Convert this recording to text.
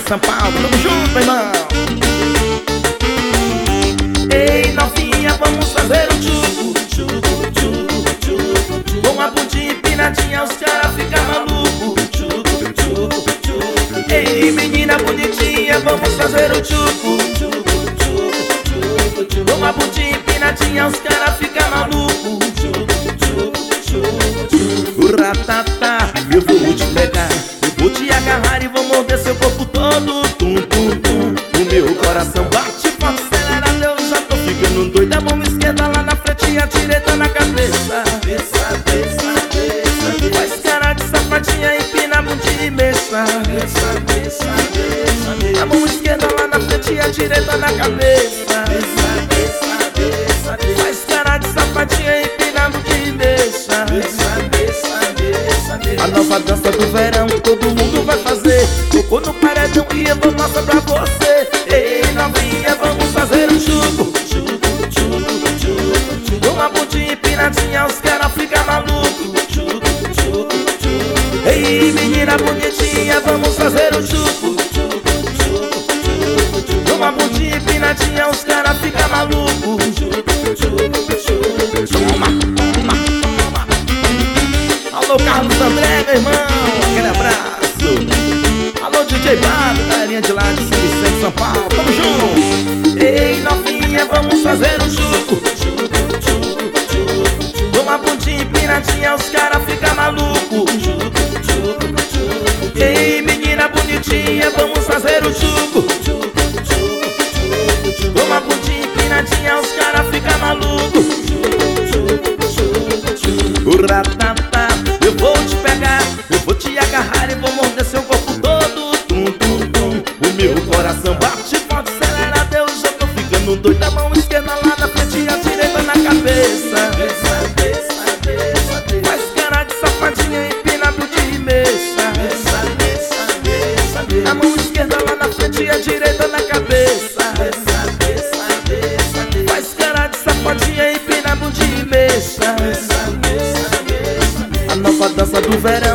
São Paulo, tamo junto, meu irmão. Ei, novinha, vamos fazer um tchucu, tchucu, tchucu, tchucu, tchucu. Com a bundinha empinadinha, os caras ficam malucos. Tchucu, tchucu, tchucu. Ei, menina bonitinha, vamos fazer um tchucu, tchucu, tchucu, tchucu, tchucu. Com a bundinha empinadinha, os caras ficam malucos. Tchucu, tchucu, tchucu, tchucu. Ratatá, eu vou te pegar, eu vou te agarrar e vou morder seu corpo todo. Tum, tum, tum. O meu coração bate forte, acelerado, eu já tô ficando doido. A mão esquerda lá na frente e a direita na cabeça. Desça, desça, desça. Faz cara de safadinha, empina a bundinha e mexa. Desça, desça, desça. A mão esquerda lá na frente e a direita na cabeça. Desça, desça, desça. Faz cara de safadinha, empina a bundinha e mexa. Desça, desça, desça. A nova dança do verão todo mundo vai fazer. Tocou no paredão e eu vou mostrar pra você. Ei, novinha, vamos fazer um chuco, chuco, chuco, chuco, chuco. Uma bundinha empinadinha, os caras ficam malucos. Chuco, chuco, chuco. Ei, menina bonitinha, vamos fazer um chuco, chuco, chuco, chuco. Uma bundinha empinadinha, os caras ficam malucos. Chuco, chuco, chuco. Toma, toma, toma. Alô, Carlos André, meu irmão, aquele abraço. Alô, DJ Bado, galerinha de lá de São Vicente, São Paulo, tamo junto. Ei, novinha, vamos fazer um chuco, chuco, chuco, chuco, chuco. Uma bundinha empinadinha, os caras ficam malucos. Chuco, chuco, chuco. Ei, menina bonitinha, vamos fazer um chuco, chuco, chuco, chuco. Uma bundinha empinadinha, os caras ficam malucos. Chuco, chuco, chuco, chuco. Ratatá, eu vou te pegar, eu vou te agarrar e vou morder seu corpo todo. Tum, tum, tum. O meu coração bate forte, acelerado, eu já tô ficando doido. A mão esquerda lá na frente e a direita na cabeça. Desça, desça, desça. Faz cara de safadinha, empina a bundinha e mexa. Desça, desça, desça. A mão esquerda lá na frente e a direita na cabeça. Desça, desça, desça. Faz cara de safadinha, empina a bundinha e mexa. Desça, desça, desça. A nova dança do verão